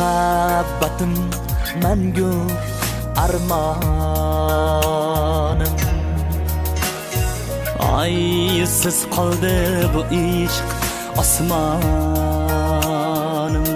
muhabbatim mangu armonim. Aysiz qoldi bu ishq osmonim.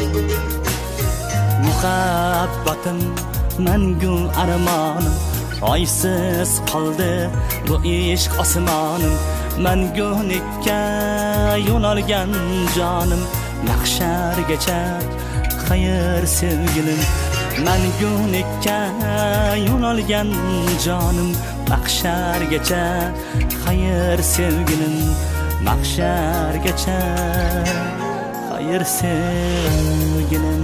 Muhabbatim mangu armonim. Aysiz qoldi bu ishq osmonim. Mangulikka yo'l olgan jonim. Mahshargacha xayr sevgilim. Mangulikka yo'l olgan jonim. Mahshargacha xayr sevgilim. Mahshargacha xayr sevgilim.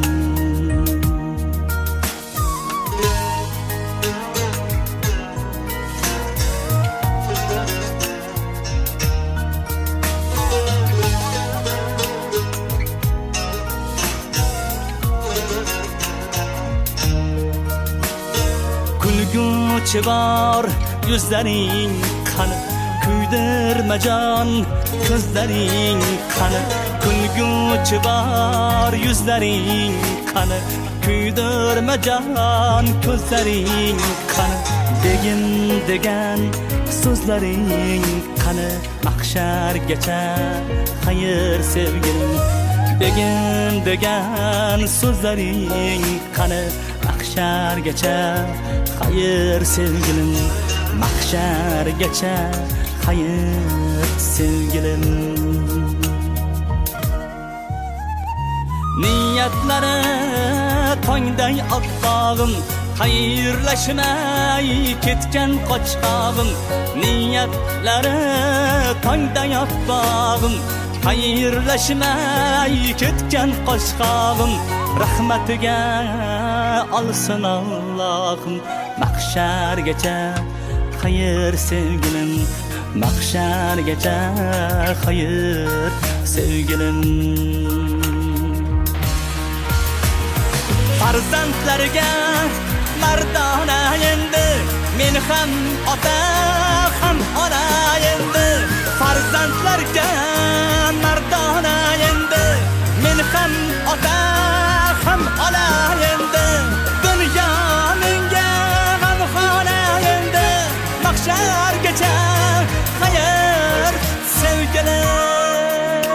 Kulguchi bor yuzlaring qani, kuydirma jon ko'zlaring qani. Kulguchi bor yuzlaring qani, kuydirma jon ko'zlaring qani. Degin degan so'zlaring qani, mahshargacha xayr sevgilim. Degin degan so'zlaring qani, mahshargacha xayr sevgilim. Mahshargacha xayr sevgilim. Niyatlari tongday oqqog'im, xayrlashmay ketgan qochqog'im. Niyatlari tongday oqqog'im, xayrlashmay ketgan qochqog'im. Rahmatiga olsin Allohim. Mahshargacha xayr sevgilim. Mahshargacha xayr sevgilim. Farzandlarga mardona endi, men ham ota ham ona endi. Farzandlarga mardona endi, men ham ota ham ona endi. Dunyo menga g'amxona endi. Mahshargacha xayr sevgilim.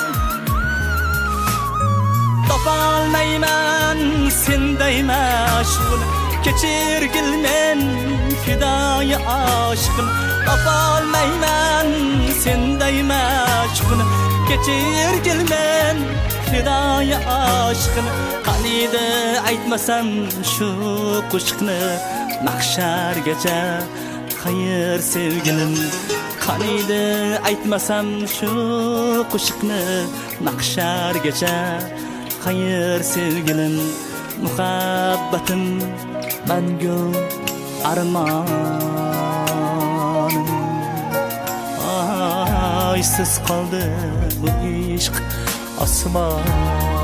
Topolmayman senday mashhur, kechirgil men fidoyi oshiqim. Topolmayman senday mashhur, kechirgil men fidoyi oshiqim. Qaniydi aytmasam shu qo'shiqni, mahshargacha xayr sevgilim. Qaniydi aytmasam shu qo'shiqni, mahshargacha xayr sevgilim. Muhabbatim mangu armonim. Aysiz qoldi bu ishq osmon.